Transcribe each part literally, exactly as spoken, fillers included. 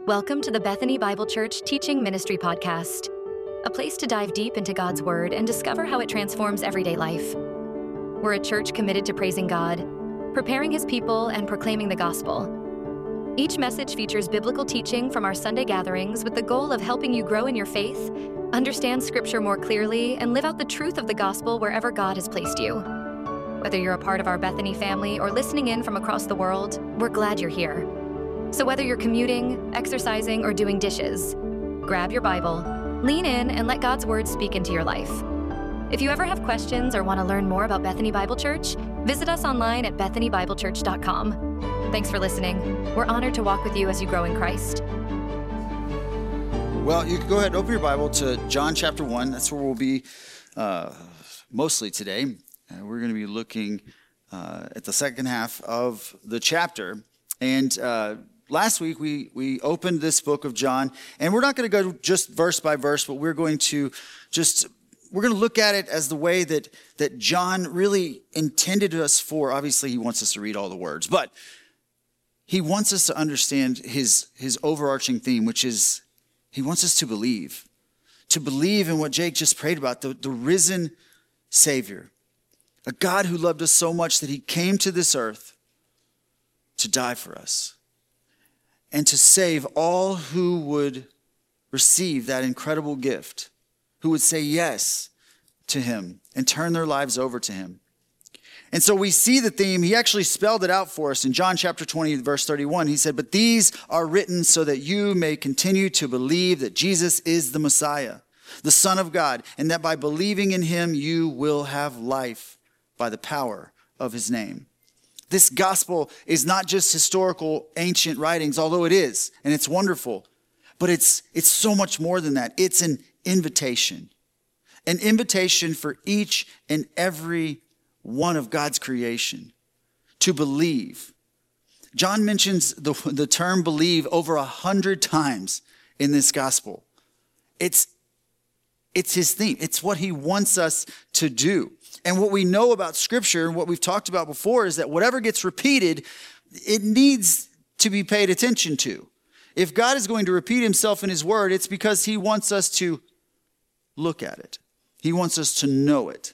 Welcome to the Bethany Bible Church Teaching Ministry Podcast, a place to dive deep into God's Word and discover how it transforms everyday life. We're a church committed to praising God, preparing His people, and proclaiming the gospel. Each message features biblical teaching from our Sunday gatherings with the goal of helping you grow in your faith, understand Scripture more clearly, and live out the truth of the gospel wherever God has placed you. Whether you're a part of our Bethany family or listening in from across the world, we're glad you're here. So whether you're commuting, exercising, or doing dishes, grab your Bible, lean in, and let God's Word speak into your life. If you ever have questions or want to learn more about Bethany Bible Church, visit us online at bethany bible church dot com. Thanks for listening. We're honored to walk with you as you grow in Christ. Well, you can go ahead and open your Bible to John chapter one. That's where we'll be uh, mostly today. Uh, we're going to be looking uh, at the second half of the chapter. And uh, last week we we opened this book of John, and we're not going to go just verse by verse, but we're going to just we're going to look at it as the way that that John really intended us for. Obviously, he wants us to read all the words, but he wants us to understand his his overarching theme, which is he wants us to believe, to believe in what Jake just prayed about, the, the risen Savior, a God who loved us so much that he came to this earth to die for us and to save all who would receive that incredible gift, who would say yes to him and turn their lives over to him. And so we see the theme. He actually spelled it out for us in John chapter twenty, verse thirty-one. He said, "But these are written so that you may continue to believe that Jesus is the Messiah, the Son of God, and that by believing in him, you will have life by the power of his name." This gospel is not just historical ancient writings, although it is, and it's wonderful, but it's it's so much more than that. It's an invitation, an invitation for each and every one of God's creation to believe. John mentions the, the term believe over a hundred times in this gospel. It's, it's his theme. It's what he wants us to do. And what we know about Scripture and what we've talked about before is that whatever gets repeated, it needs to be paid attention to. If God is going to repeat himself in his word, it's because he wants us to look at it. He wants us to know it.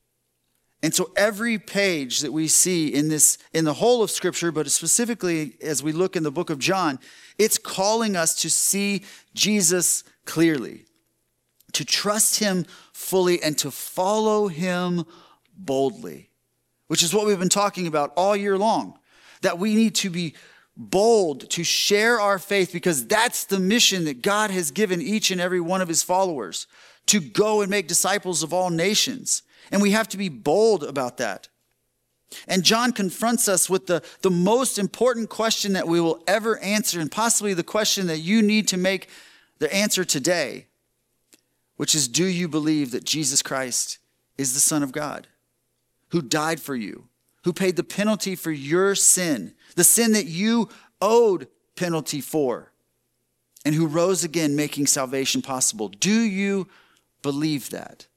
And so every page that we see in this, in the whole of Scripture, but specifically as we look in the book of John, it's calling us to see Jesus clearly, to trust him fully, and to follow him boldly, which is what we've been talking about all year long, that we need to be bold to share our faith, because that's the mission that God has given each and every one of his followers, to go and make disciples of all nations. And we have to be bold about that. And John confronts us with the, the most important question that we will ever answer, and possibly the question that you need to make the answer today, which is, do you believe that Jesus Christ is the Son of God, who died for you, who paid the penalty for your sin, the sin that you owed penalty for, and who rose again, making salvation possible? Do you believe that?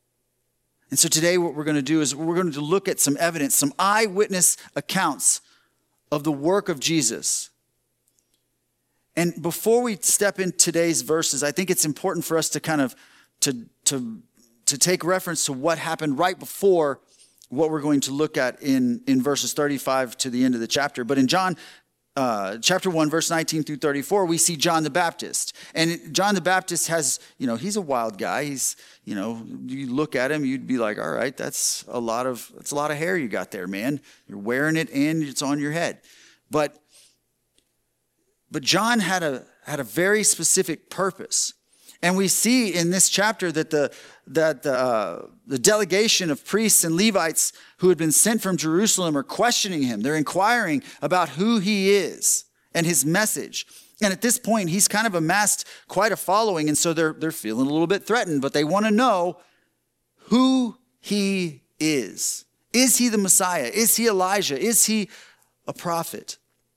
And so today what we're going to do is we're going to look at some evidence, some eyewitness accounts of the work of Jesus. And before we step in today's verses, I think it's important for us to kind of to, to, to take reference to what happened right before what we're going to look at in, in verses thirty-five to the end of the chapter. But in John uh, chapter one, verse nineteen through thirty-four, we see John the Baptist. And John the Baptist has, you know, he's a wild guy. He's, you know, you look at him, you'd be like, all right, that's a lot of, that's a lot of hair you got there, man. You're wearing it and it's on your head. But But John had a had a very specific purpose. And we see in this chapter that the that the, uh, the delegation of priests and Levites who had been sent from Jerusalem are questioning him. They're inquiring about who he is and his message. And at this point, he's kind of amassed quite a following. And so they're they're feeling a little bit threatened, but they want to know who he is. Is he the Messiah? Is he Elijah? Is he a prophet?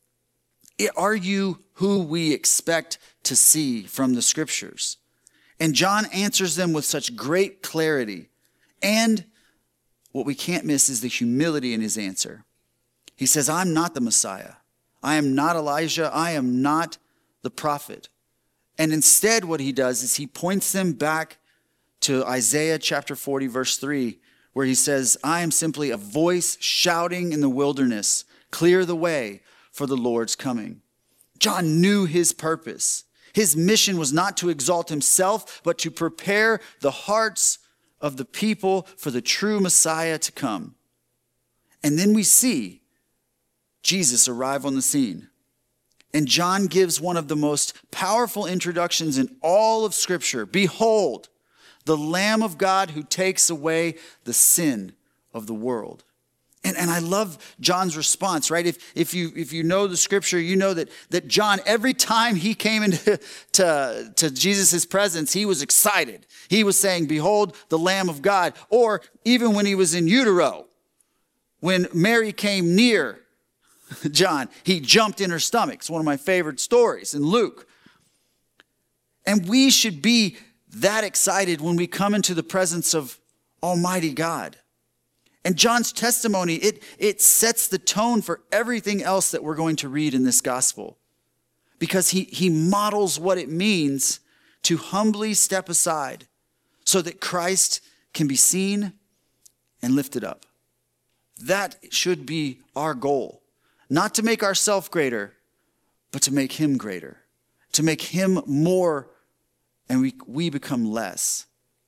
Are you who we expect to see from the Scriptures? And John answers them with such great clarity. And what we can't miss is the humility in his answer. He says, I'm not the Messiah. I am not Elijah. I am not the prophet. And instead what he does is he points them back to Isaiah chapter forty, verse three, where he says, I am simply a voice shouting in the wilderness, clear the way for the Lord's coming. John knew his purpose. His mission was not to exalt himself, but to prepare the hearts of the people for the true Messiah to come. And then we see Jesus arrive on the scene. And John gives one of the most powerful introductions in all of Scripture. Behold, the Lamb of God who takes away the sin of the world. And, and I love John's response, right? If, if, you, if you know the Scripture, you know that, that John, every time he came into to, to Jesus' presence, he was excited. He was saying, behold, the Lamb of God. Or even when he was in utero, when Mary came near John, he jumped in her stomach. It's one of my favorite stories in Luke. And we should be that excited when we come into the presence of Almighty God. And John's testimony, it, it sets the tone for everything else that we're going to read in this gospel. Because he, he models what it means to humbly step aside so that Christ can be seen and lifted up. That should be our goal. Not to make ourselves greater, but to make him greater. To make him more and we, we become less.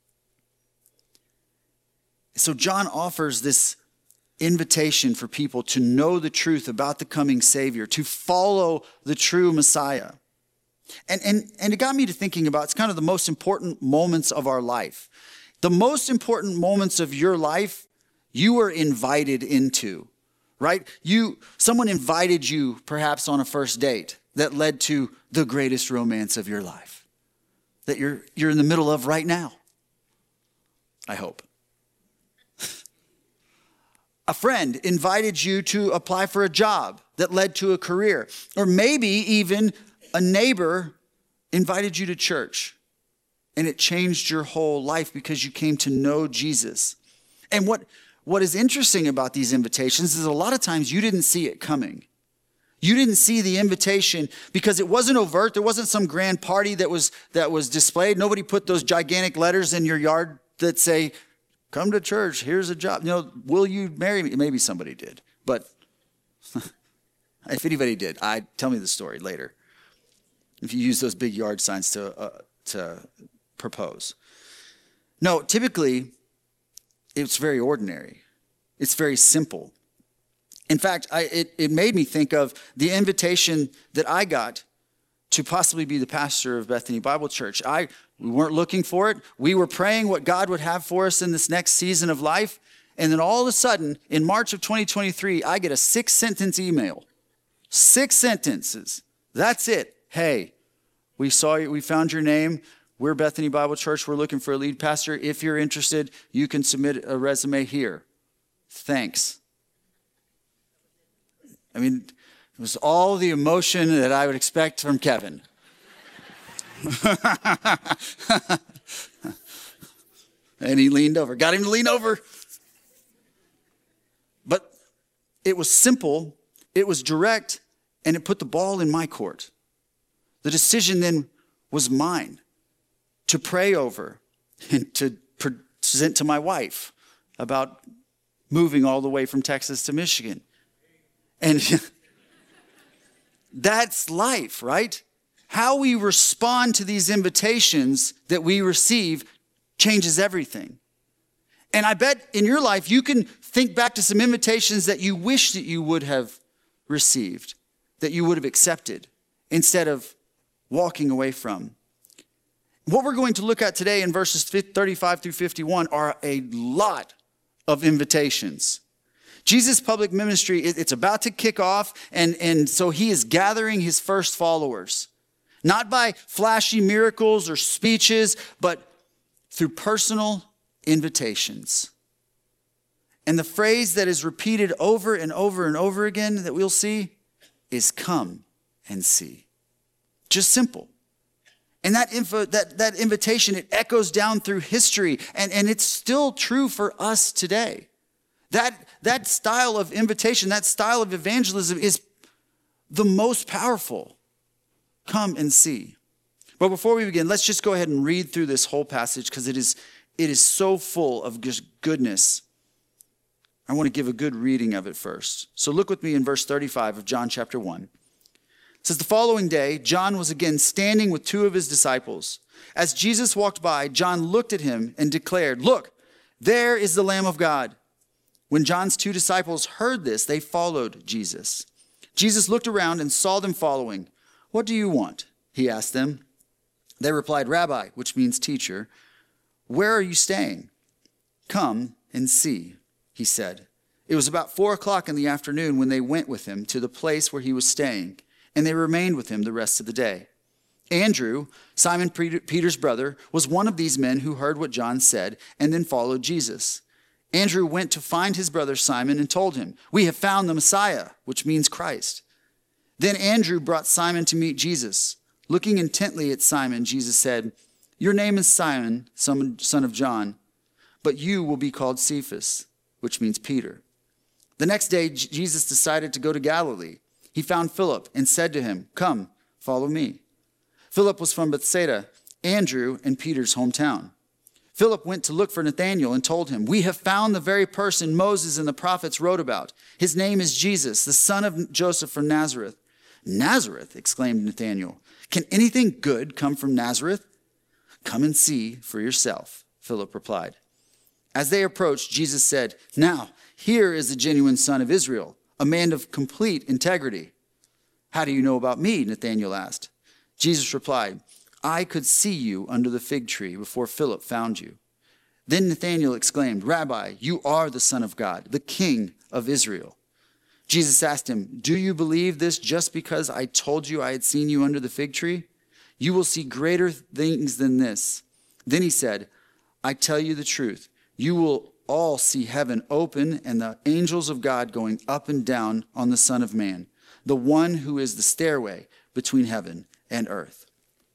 So John offers this invitation for people to know the truth about the coming Savior, to follow the true Messiah. And, and, and it got me to thinking about, it's kind of the most important moments of our life. The most important moments of your life, you were invited into, right? You, someone invited you perhaps on a first date that led to the greatest romance of your life that you're, you're in the middle of right now. I hope. A friend invited you to apply for a job that led to a career. Or maybe even a neighbor invited you to church and it changed your whole life because you came to know Jesus. And what, what is interesting about these invitations is a lot of times you didn't see it coming. You didn't see the invitation because it wasn't overt. There wasn't some grand party that was, that was displayed. Nobody put those gigantic letters in your yard that say, come to church, here's a job. You know, will you marry me? Maybe somebody did. But if anybody did, I tell me the story later. If you use those big yard signs to uh, to propose. No, typically, it's very ordinary. It's very simple. In fact, I, it, it made me think of the invitation that I got to possibly be the pastor of Bethany Bible Church. I we weren't looking for it. We were praying what God would have for us in this next season of life. And then all of a sudden, in March of twenty twenty-three, I get a six-sentence email. Six sentences. That's it. Hey, we saw you. We found your name. We're Bethany Bible Church. We're looking for a lead pastor. If you're interested, you can submit a resume here. Thanks. I mean, it was all the emotion that I would expect from Kevin. And he leaned over. Got him to lean over. But it was simple, it was direct, and it put the ball in my court. The decision then was mine to pray over and to present to my wife about moving all the way from Texas to Michigan. And that's life, right? How we respond to these invitations that we receive changes everything. And I bet in your life, you can think back to some invitations that you wish that you would have received, that you would have accepted, instead of walking away from. What we're going to look at today in verses thirty-five through fifty-one are a lot of invitations. Jesus' public ministry, it's about to kick off, and, and so he is gathering his first followers. Not by flashy miracles or speeches, but through personal invitations. And the phrase that is repeated over and over and over again that we'll see is come and see. Just simple. And that info, that, that invitation, it echoes down through history, and, and it's still true for us today. That, that style of invitation, that style of evangelism is the most powerful. Come and see. But before we begin, let's just go ahead and read through this whole passage because it is, it is so full of just goodness. I want to give a good reading of it first. So look with me in verse thirty-five of John chapter one. It says, the following day, John was again standing with two of his disciples. As Jesus walked by, John looked at him and declared, look, there is the Lamb of God. When John's two disciples heard this, they followed Jesus. Jesus looked around and saw them following. What do you want? He asked them. They replied, Rabbi, which means teacher, where are you staying? Come and see, he said. It was about four o'clock in the afternoon when they went with him to the place where he was staying, and they remained with him the rest of the day. Andrew, Simon Peter's brother, was one of these men who heard what John said and then followed Jesus. Andrew went to find his brother Simon and told him, we have found the Messiah, which means Christ. Then Andrew brought Simon to meet Jesus. Looking intently at Simon, Jesus said, your name is Simon, son of John, but you will be called Cephas, which means Peter. The next day, Jesus decided to go to Galilee. He found Philip and said to him, come, follow me. Philip was from Bethsaida, Andrew and Peter's hometown. Philip went to look for Nathanael and told him, we have found the very person Moses and the prophets wrote about. His name is Jesus, the son of Joseph from Nazareth. Nazareth, exclaimed Nathanael. Can anything good come from Nazareth? Come and see for yourself, Philip replied. As they approached, Jesus said, now, here is the genuine son of Israel, a man of complete integrity. How do you know about me? Nathanael asked. Jesus replied, I could see you under the fig tree before Philip found you. Then Nathanael exclaimed, Rabbi, you are the Son of God, the King of Israel. Jesus asked him, do you believe this just because I told you I had seen you under the fig tree? You will see greater things than this. Then he said, I tell you the truth. You will all see heaven open and the angels of God going up and down on the Son of Man, the one who is the stairway between heaven and earth.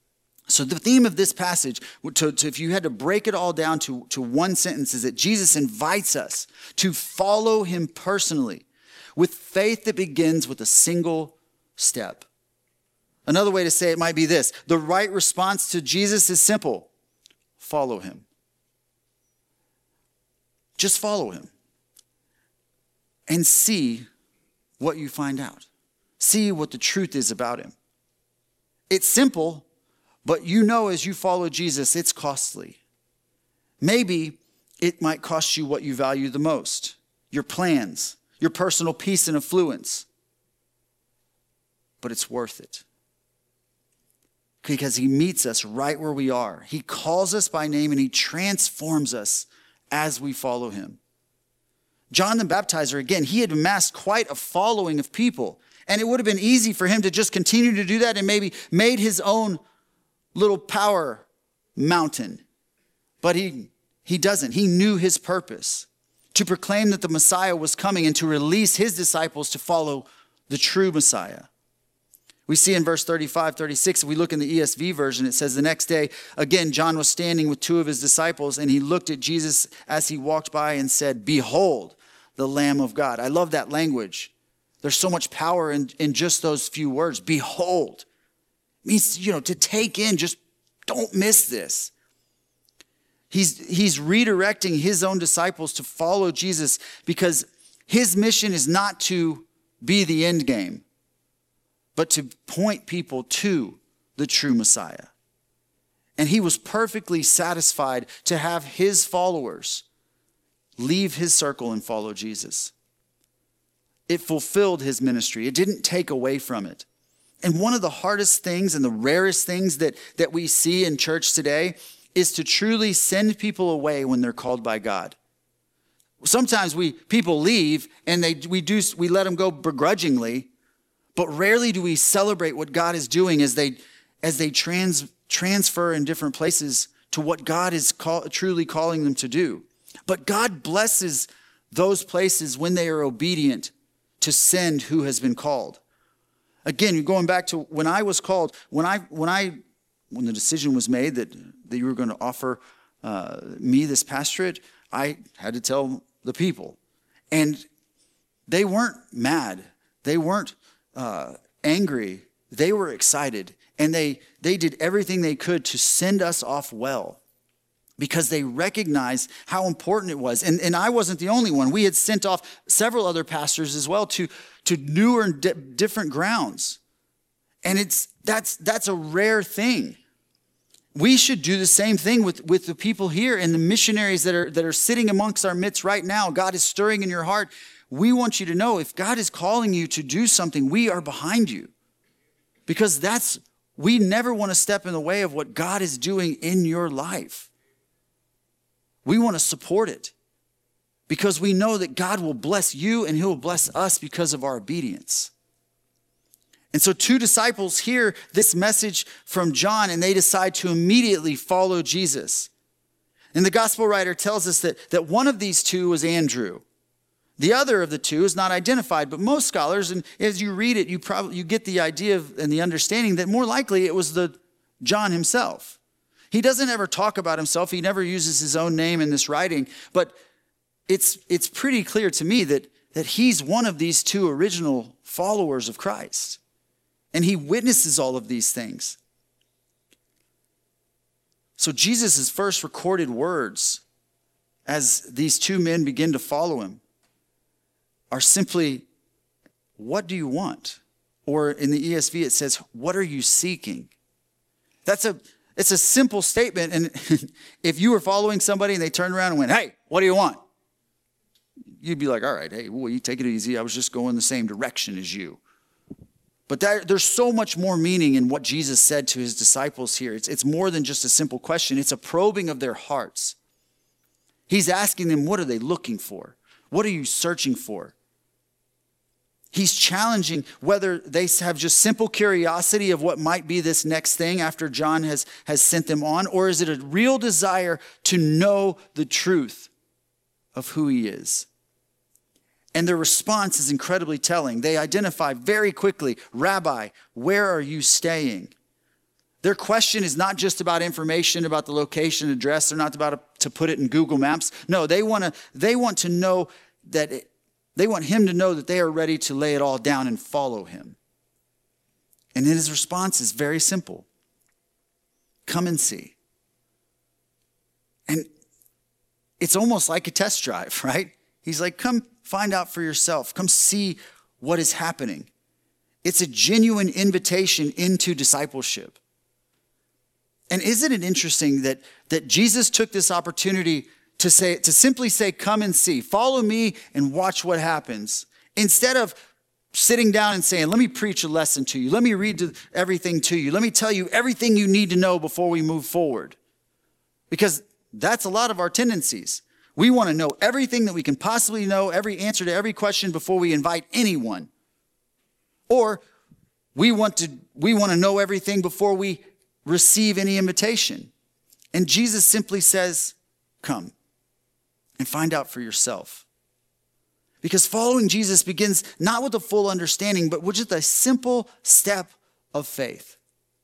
So the theme of this passage, to, to, if you had to break it all down to, to one sentence, is that Jesus invites us to follow him personally with faith that begins with a single step. Another way to say it might be this: the right response to Jesus is simple. Follow him. Just follow him and see what you find out. See what the truth is about him. It's simple, but you know as you follow Jesus, it's costly. Maybe it might cost you what you value the most: your plans, your personal peace and affluence. But it's worth it. Because he meets us right where we are. He calls us by name and he transforms us as we follow him. John the Baptizer, again, he had amassed quite a following of people. And it would have been easy for him to just continue to do that and maybe made his own little power mountain. But he, he doesn't. He knew his purpose: to proclaim that the Messiah was coming and to release his disciples to follow the true Messiah. We see in verse thirty-five, thirty-six, if we look in the E S V version, it says, the next day, again, John was standing with two of his disciples, and he looked at Jesus as he walked by and said, behold, the Lamb of God. I love that language. There's so much power in, in just those few words. Behold. It means, you know, to take in, just don't miss this. He's, he's redirecting his own disciples to follow Jesus because his mission is not to be the end game, but to point people to the true Messiah. And he was perfectly satisfied to have his followers leave his circle and follow Jesus. It fulfilled his ministry. It didn't take away from it. And one of the hardest things and the rarest things that, that we see in church today is to truly send people away when they're called by God. Sometimes we people leave and they we do we let them go begrudgingly, but rarely do we celebrate what God is doing as they as they trans, transfer in different places to what God is call, truly calling them to do. But God blesses those places when they are obedient to send who has been called. Again, going back to when I was called, when I when I when the decision was made that, that you were going to offer uh, me this pastorate, I had to tell the people. And they weren't mad. They weren't uh, angry. they were excited, and they, they did everything they could to send us off well, because they recognized how important it was. And, and I wasn't the only one. We had sent off several other pastors as well to, to newer and di- different grounds. And it's that's that's a rare thing. We should do the same thing with, with the people here and the missionaries that are, that are sitting amongst our midst right now. God is stirring in your heart. We want you to know, if God is calling you to do something, we are behind you. Because that's, we never want to step in the way of what God is doing in your life. We want to support it, because we know that God will bless you and he will bless us because of our obedience. And so two disciples hear this message from John, and they decide to immediately follow Jesus. And the gospel writer tells us that, that one of these two was Andrew. The other of the two is not identified, but most scholars, and as you read it, you probably you get the idea of, and the understanding that more likely it was the John himself. He doesn't ever talk about himself. He never uses his own name in this writing, but it's it's pretty clear to me that, that he's one of these two original followers of Christ. And he witnesses all of these things. So Jesus' first recorded words as these two men begin to follow him are simply, "What do you want?" Or in the E S V it says, "What are you seeking?" That's a it's a simple statement. And if you were following somebody and they turned around and went, "Hey, what do you want?" You'd be like, "All right, hey, well, you take it easy. I was just going the same direction as you." But that, there's so much more meaning in what Jesus said to his disciples here. It's, it's more than just a simple question. It's a probing of their hearts. He's asking them, what are they looking for? What are you searching for? He's challenging whether they have just simple curiosity of what might be this next thing after John has, has sent them on, or is it a real desire to know the truth of who he is? And their response is incredibly telling. They identify very quickly, "Rabbi, where are you staying?" Their question is not just about information about the location, address. They're not about to put it in Google Maps. No, they want to, they want to know that it, they want him to know that they are ready to lay it all down and follow him. And his response is very simple. "Come and see." And it's almost like a test drive, right? He's like, "Come find out for yourself. Come see what is happening." It's a genuine invitation into discipleship. And isn't it interesting that, that Jesus took this opportunity to say, to simply say, "Come and see, follow me and watch what happens," instead of sitting down and saying, "Let me preach a lesson to you. Let me read everything to you. Let me tell you everything you need to know before we move forward." Because that's a lot of our tendencies. We want to know everything that we can possibly know, every answer to every question before we invite anyone. Or we want to, we want to know everything before we receive any invitation. And Jesus simply says, "Come and find out for yourself." Because following Jesus begins not with a full understanding, but with just a simple step of faith.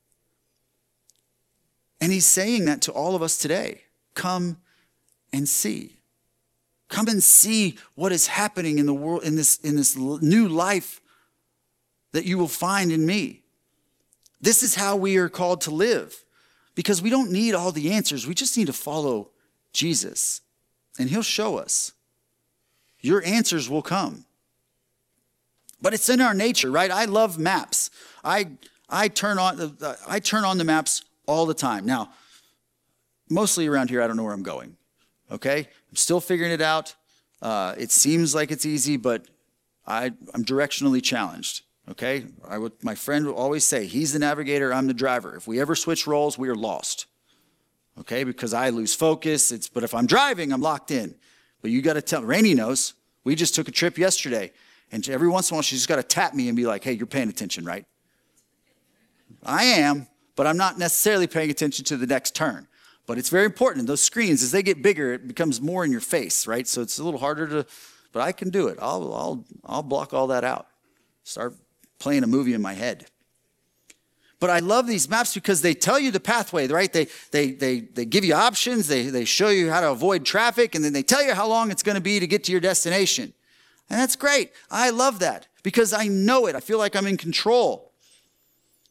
And he's saying that to all of us today. Come and see. Come and see what is happening in the world, in this, in this new life that you will find in me. This is how we are called to live, because we don't need all the answers. We just need to follow Jesus, and he'll show us. Your answers will come. But it's in our nature, right? I love maps. I I turn on the I turn on the maps all the time. Now, mostly around here, I don't know where I'm going. Okay, I'm still figuring it out. Uh, it seems like it's easy, but I, I'm directionally challenged. Okay, I would, my friend will always say, he's the navigator, I'm the driver. If we ever switch roles, we are lost. Okay, because I lose focus. It's but if I'm driving, I'm locked in. But you got to tell. Rainey knows. We just took a trip yesterday, and every once in a while, she's got to tap me and be like, "Hey, you're paying attention, right?" I am, but I'm not necessarily paying attention to the next turn. But it's very important. Those screens, as they get bigger, it becomes more in your face, right? So it's a little harder to, but I can do it. I'll, I'll, I'll block all that out. Start playing a movie in my head. But I love these maps because they tell you the pathway, right? They, they, they, they give you options. They, they show you how to avoid traffic, and then they tell you how long it's going to be to get to your destination. And that's great. I love that because I know it. I feel like I'm in control.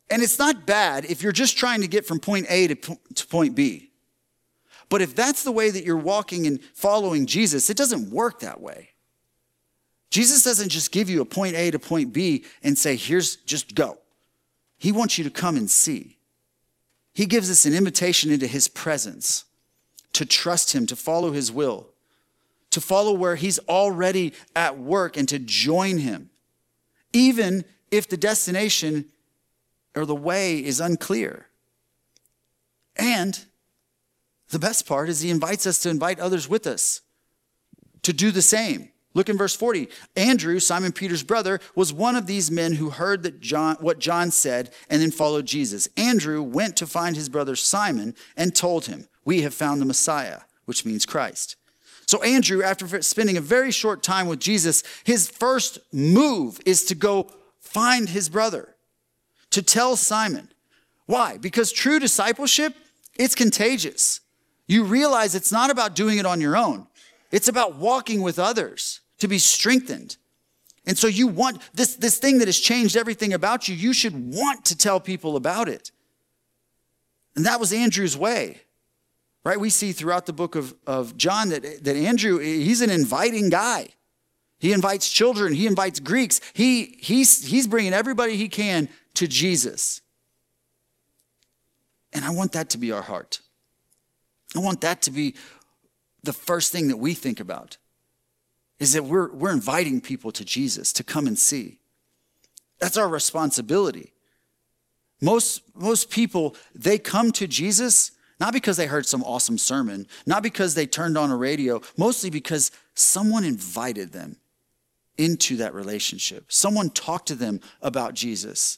And it's not bad if you're just trying to get from point A to, po- to point B. But if that's the way that you're walking and following Jesus, it doesn't work that way. Jesus doesn't just give you a point A to point B and say, here's, just go. He wants you to come and see. He gives us an invitation into his presence, to trust him, to follow his will, to follow where he's already at work and to join him, even if the destination or the way is unclear. And the best part is he invites us to invite others with us to do the same. Look in verse forty. Andrew, Simon Peter's brother, was one of these men who heard that John, what John said and then followed Jesus. Andrew went to find his brother Simon and told him, we have found the Messiah, which means Christ. So Andrew, after spending a very short time with Jesus, his first move is to go find his brother, to tell Simon. Why? Because true discipleship, it's contagious. You realize it's not about doing it on your own. It's about walking with others to be strengthened. And so you want this, this thing that has changed everything about you, you should want to tell people about it. And that was Andrew's way, right? We see throughout the book of, of John that, that Andrew, he's an inviting guy. He invites children. He invites Greeks. He, he's, he's bringing everybody he can to Jesus. And I want that to be our heart. I want that to be the first thing that we think about, is that we're, we're inviting people to Jesus to come and see. That's our responsibility. Most, most people, they come to Jesus not because they heard some awesome sermon, not because they turned on a radio, mostly because someone invited them into that relationship. Someone talked to them about Jesus.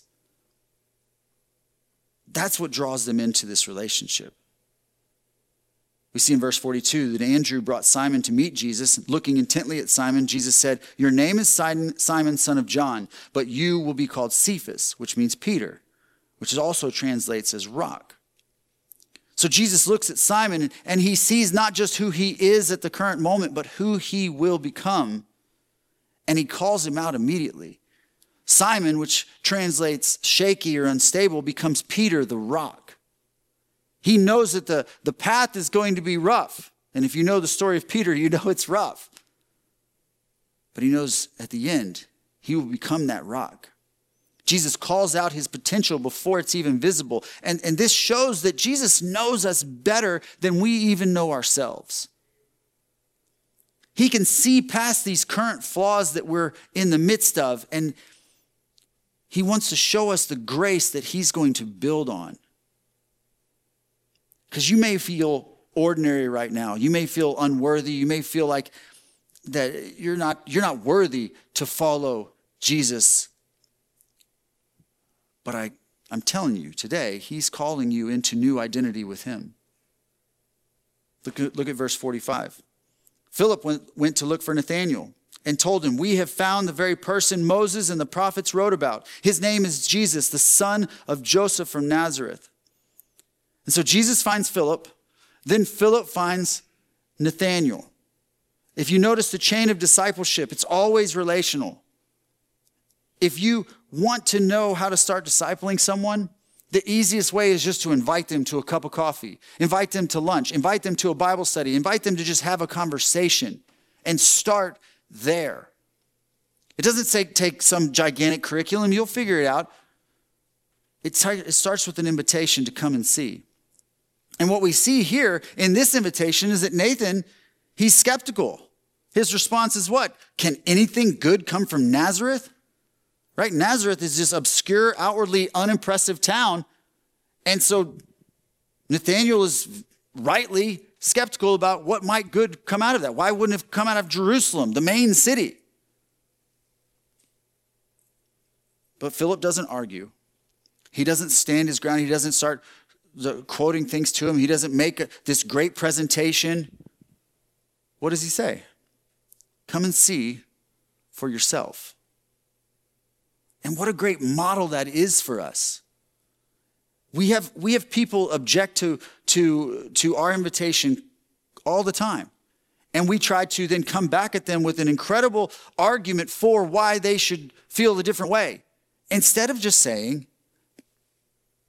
That's what draws them into this relationship. We see in verse forty-two that Andrew brought Simon to meet Jesus. Looking intently at Simon, Jesus said, your name is Simon, Simon, son of John, but you will be called Cephas, which means Peter, which also translates as rock. So Jesus looks at Simon and he sees not just who he is at the current moment, but who he will become. And he calls him out immediately. Simon, which translates shaky or unstable, becomes Peter, the rock. He knows that the, the path is going to be rough. And if you know the story of Peter, you know it's rough. But he knows at the end, he will become that rock. Jesus calls out his potential before it's even visible. And, and this shows that Jesus knows us better than we even know ourselves. He can see past these current flaws that we're in the midst of, and he wants to show us the grace that he's going to build on. Because you may feel ordinary right now. You may feel unworthy. You may feel like that you're not, you're not worthy to follow Jesus. But I, I'm telling you today, he's calling you into new identity with him. Look at, look at verse forty-five. Philip went, went to look for Nathanael and told him, we have found the very person Moses and the prophets wrote about. His name is Jesus, the son of Joseph from Nazareth. And so Jesus finds Philip, then Philip finds Nathanael. If you notice the chain of discipleship, it's always relational. If you want to know how to start discipling someone, the easiest way is just to invite them to a cup of coffee, invite them to lunch, invite them to a Bible study, invite them to just have a conversation and start there. It doesn't say take some gigantic curriculum. You'll figure it out. It, t- it starts with an invitation to come and see. And what we see here in this invitation is that Nathan, he's skeptical. His response is what? Can anything good come from Nazareth? Right? Nazareth is this obscure, outwardly unimpressive town. And so Nathanael is rightly skeptical about what might good come out of that. Why wouldn't it have come out of Jerusalem, the main city? But Philip doesn't argue. He doesn't stand his ground. He doesn't start quoting things to him. He doesn't make a, this great presentation. What does he say? Come and see for yourself. And what a great model that is for us. We have, we have people object to, to, to our invitation all the time. And we try to then come back at them with an incredible argument for why they should feel a different way. Instead of just saying,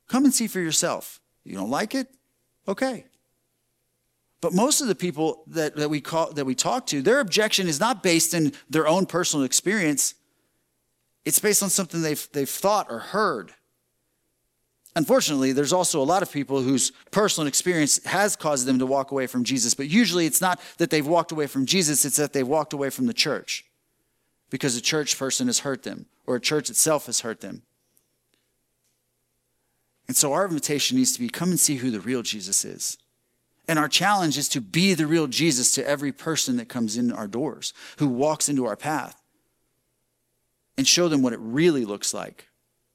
Come and see for yourself. You don't like it? Okay. But most of the people that, that we call that we talk to, their objection is not based in their own personal experience. It's based on something they've they've thought or heard. Unfortunately, there's also a lot of people whose personal experience has caused them to walk away from Jesus. But usually it's not that they've walked away from Jesus, it's that they've walked away from the church because a church person has hurt them or a church itself has hurt them. And so our invitation needs to be, come and see who the real Jesus is. And our challenge is to be the real Jesus to every person that comes in our doors, who walks into our path, and show them what it really looks like.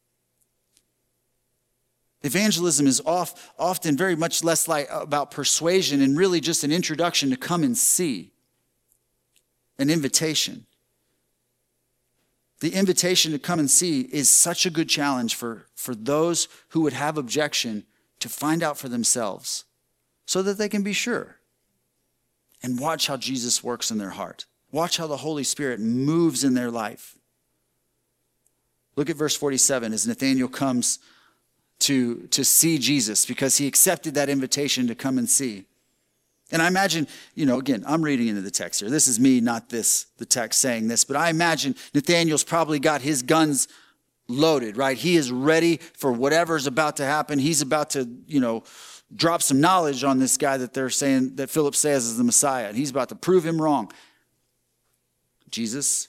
Evangelism is off, often very much less like about persuasion and really just an introduction to come and see, an invitation. The invitation to come and see is such a good challenge for, for those who would have objection to find out for themselves so that they can be sure. And watch how Jesus works in their heart. Watch how the Holy Spirit moves in their life. Look at verse forty-seven as Nathanael comes to, to see Jesus because he accepted that invitation to come and see. And I imagine, you know, again, I'm reading into the text here. This is me, not this, the text saying this. But I imagine Nathanael's probably got his guns loaded, right? He is ready for whatever's about to happen. He's about to, you know, drop some knowledge on this guy that they're saying, that Philip says is the Messiah. And he's about to prove him wrong. Jesus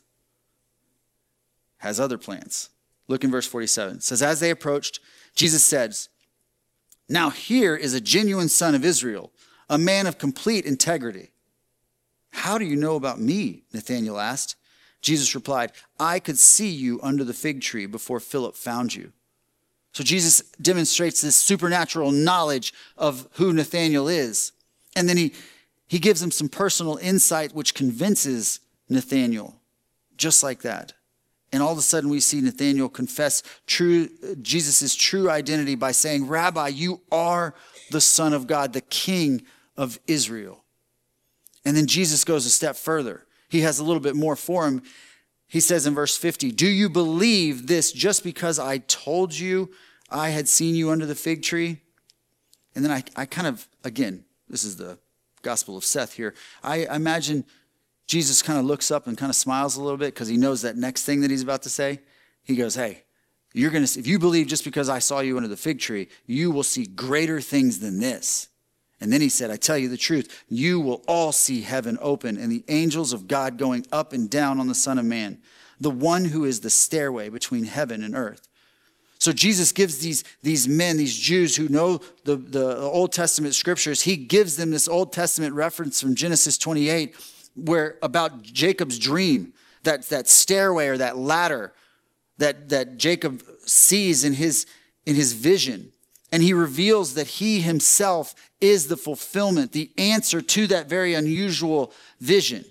has other plans. Look in verse forty-seven. It says, as they approached, Jesus says, now here is a genuine son of Israel, a man of complete integrity. How do you know about me? Nathanael asked. Jesus replied, I could see you under the fig tree before Philip found you. So Jesus demonstrates this supernatural knowledge of who Nathanael is. And then he, he gives him some personal insight which convinces Nathanael, just like that. And all of a sudden we see Nathanael confess true Jesus' true identity by saying, Rabbi, you are the Son of God, the King of Israel. And then Jesus goes a step further. He has a little bit more for him. He says in verse fifty, do you believe this just because I told you I had seen you under the fig tree? And then I, I kind of, again, this is the Gospel of Seth here. I imagine Jesus kind of looks up and kind of smiles a little bit because he knows that next thing that he's about to say. He goes, hey, you're going to, if you believe just because I saw you under the fig tree, you will see greater things than this. And then he said, I tell you the truth, you will all see heaven open and the angels of God going up and down on the Son of Man, the one who is the stairway between heaven and earth. So Jesus gives these, these men, these Jews who know the, the Old Testament scriptures, he gives them this Old Testament reference from Genesis twenty-eight, where about Jacob's dream, that, that stairway or that ladder that, that Jacob sees in his, in his vision. And he reveals that he himself is the fulfillment, the answer to that very unusual vision.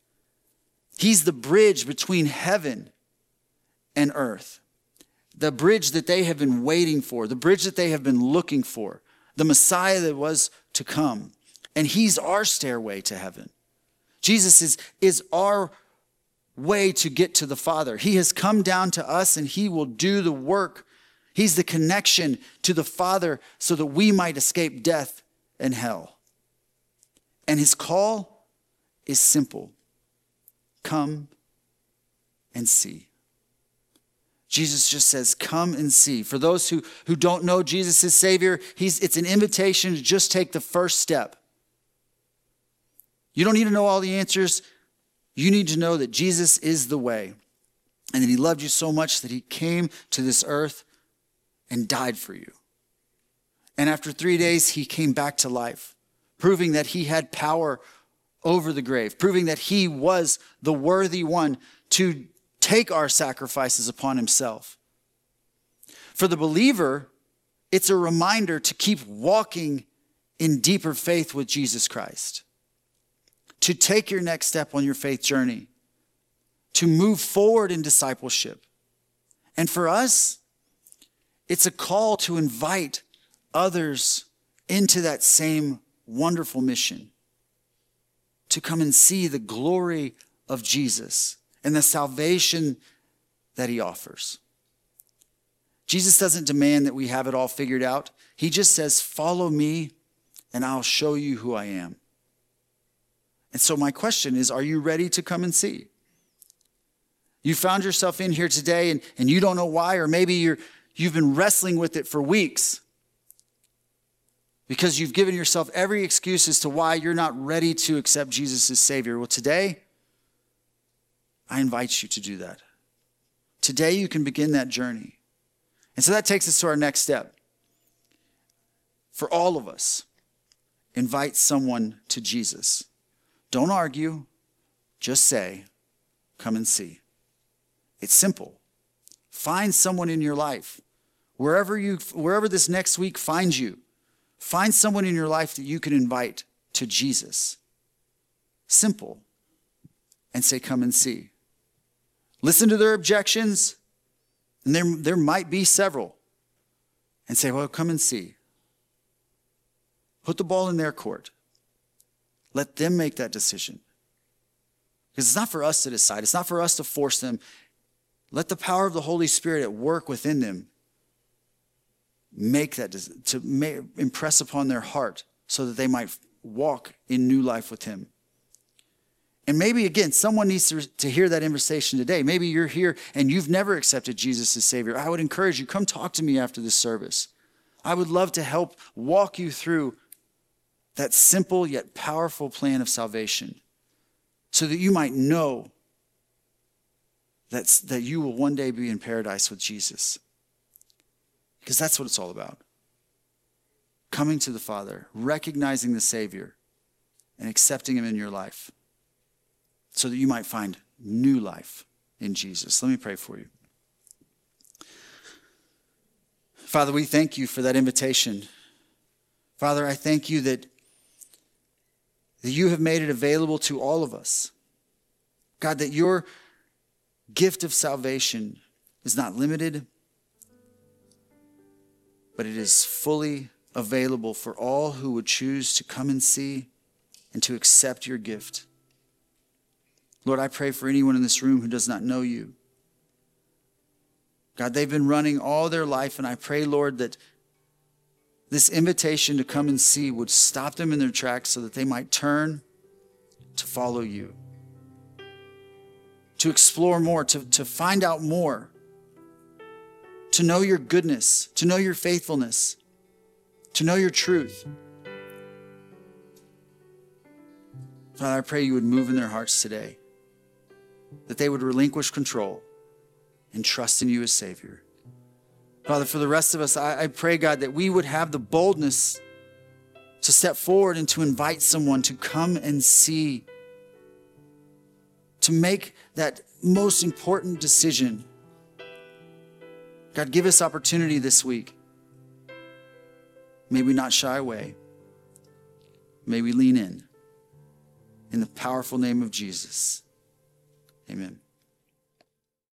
He's the bridge between heaven and earth. The bridge that they have been waiting for, the bridge that they have been looking for, the Messiah that was to come. And he's our stairway to heaven. Jesus is, is our way to get to the Father. He has come down to us and he will do the work. He's the connection to the Father so that we might escape death and hell. And his call is simple. Come and see. Jesus just says, come and see. For those who, who don't know Jesus as Savior, he's, it's an invitation to just take the first step. You don't need to know all the answers. You need to know that Jesus is the way. And that he loved you so much that he came to this earth and died for you. And after three days, he came back to life, proving that he had power over the grave, proving that he was the worthy one to take our sacrifices upon himself. For the believer, it's a reminder to keep walking in deeper faith with Jesus Christ, to take your next step on your faith journey, to move forward in discipleship. And for us, it's a call to invite others into that same wonderful mission, to come and see the glory of Jesus and the salvation that he offers. Jesus doesn't demand that we have it all figured out. He just says, follow me and I'll show you who I am. And so my question is, are you ready to come and see? You found yourself in here today and, and you don't know why, or maybe you're, you've been wrestling with it for weeks because you've given yourself every excuse as to why you're not ready to accept Jesus as Savior. Well, today, I invite you to do that. Today, you can begin that journey. And so that takes us to our next step. For all of us, invite someone to Jesus. Don't argue, just say, come and see. It's simple. Find someone in your life. Wherever you, wherever this next week finds you, find someone in your life that you can invite to Jesus. Simple. And say, come and see. Listen to their objections, and there, there might be several, and say, well, come and see. Put the ball in their court. Let them make that decision. Because it's not for us to decide. It's not for us to force them. Let the power of the Holy Spirit at work within them make that, to make, impress upon their heart so that they might walk in new life with him. And maybe, again, someone needs to, to hear that invitation today. Maybe you're here and you've never accepted Jesus as Savior. I would encourage you, come talk to me after this service. I would love to help walk you through that simple yet powerful plan of salvation so that you might know that's, that you will one day be in paradise with Jesus. Because that's what it's all about. Coming to the Father, recognizing the Savior, and accepting him in your life so that you might find new life in Jesus. Let me pray for you. Father, we thank you for that invitation. Father, I thank you that that you have made it available to all of us. God, that your gift of salvation is not limited, but it is fully available for all who would choose to come and see and to accept your gift. Lord, I pray for anyone in this room who does not know you. God, they've been running all their life, and I pray, Lord, that this invitation to come and see would stop them in their tracks so that they might turn to follow you, to explore more, to, to find out more, to know your goodness, to know your faithfulness, to know your truth. Father, I pray you would move in their hearts today, that they would relinquish control and trust in you as Savior. Father, for the rest of us, I, I pray, God, that we would have the boldness to step forward and to invite someone to come and see, to make that most important decision. God, give us opportunity this week. May we not shy away. May we lean in. In the powerful name of Jesus. Amen.